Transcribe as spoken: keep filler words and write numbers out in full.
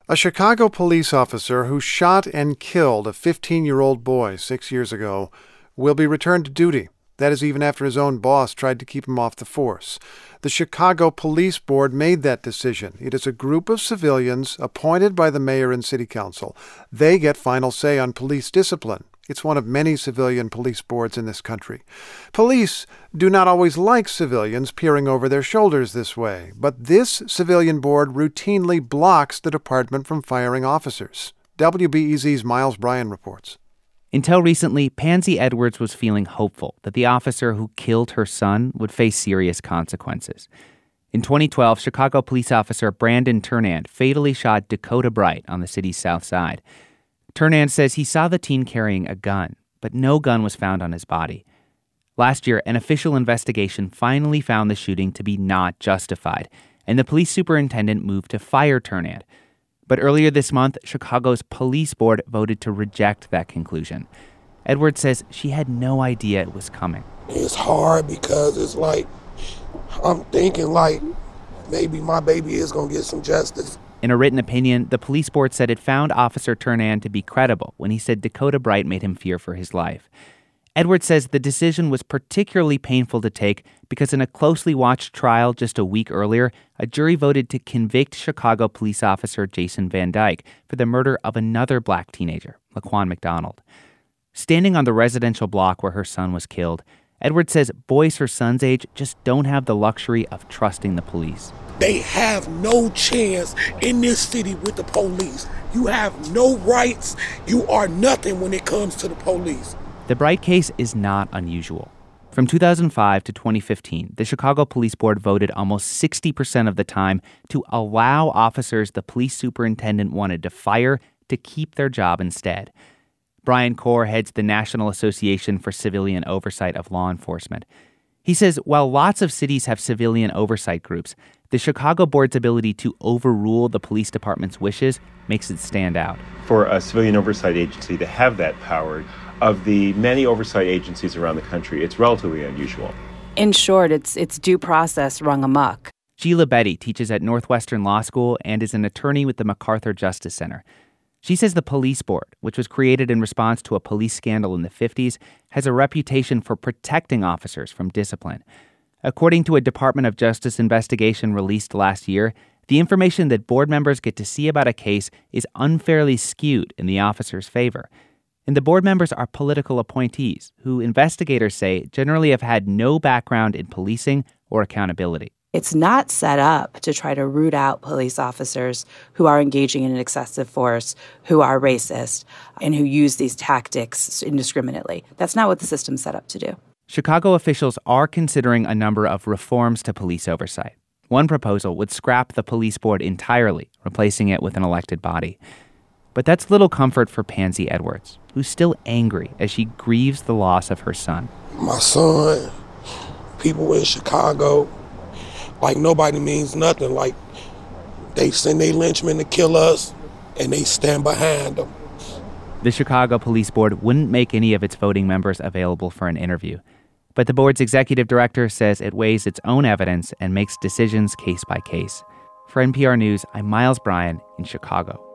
A Chicago police officer who shot and killed a fifteen-year-old boy six years ago will be returned to duty. That is even after his own boss tried to keep him off the force. The Chicago Police Board made that decision. It is a group of civilians appointed by the mayor and city council. They get final say on police discipline. It's one of many civilian police boards in this country. Police do not always like civilians peering over their shoulders this way, but this civilian board routinely blocks the department from firing officers. W B E Z's Miles Bryan reports. Until recently, Pansy Edwards was feeling hopeful that the officer who killed her son would face serious consequences. In twenty twelve, Chicago police officer Brandon Turnand fatally shot Dakota Bright on the city's south side. Turnand says he saw the teen carrying a gun, but no gun was found on his body. Last year, an official investigation finally found the shooting to be not justified, and the police superintendent moved to fire Turnand. But earlier this month, Chicago's police board voted to reject that conclusion. Edwards says she had no idea it was coming. It's hard because it's like, I'm thinking like, maybe my baby is going to get some justice. In a written opinion, the police board said it found Officer Turnand to be credible when he said Dakota Bright made him fear for his life. Edwards says the decision was particularly painful to take because in a closely watched trial just a week earlier, a jury voted to convict Chicago police officer Jason Van Dyke for the murder of another black teenager, Laquan McDonald. Standing on the residential block where her son was killed, Edwards says boys her son's age just don't have the luxury of trusting the police. They have no chance in this city with the police. You have no rights. You are nothing when it comes to the police. The Bright case is not unusual. From two thousand five to twenty fifteen, the Chicago Police Board voted almost sixty percent of the time to allow officers the police superintendent wanted to fire to keep their job instead. Brian Corr heads the National Association for Civilian Oversight of Law Enforcement. He says while lots of cities have civilian oversight groups, the Chicago Board's ability to overrule the police department's wishes makes it stand out. For a civilian oversight agency to have that power, of the many oversight agencies around the country, it's relatively unusual. In short, it's it's due process rung amok. Sheila Betty teaches at Northwestern Law School and is an attorney with the MacArthur Justice Center. She says the police board, which was created in response to a police scandal in the fifties, has a reputation for protecting officers from discipline. According to a Department of Justice investigation released last year, the information that board members get to see about a case is unfairly skewed in the officer's favor. And the board members are political appointees who investigators say generally have had no background in policing or accountability. It's not set up to try to root out police officers who are engaging in excessive force, who are racist, and who use these tactics indiscriminately. That's not what the system's set up to do. Chicago officials are considering a number of reforms to police oversight. One proposal would scrap the police board entirely, replacing it with an elected body. But that's little comfort for Pansy Edwards, who's still angry as she grieves the loss of her son. My son, people in Chicago, like nobody means nothing. Like they send their lynchmen to kill us and they stand behind them. The Chicago Police Board wouldn't make any of its voting members available for an interview. But the board's executive director says it weighs its own evidence and makes decisions case by case. For N P R News, I'm Miles Bryan in Chicago.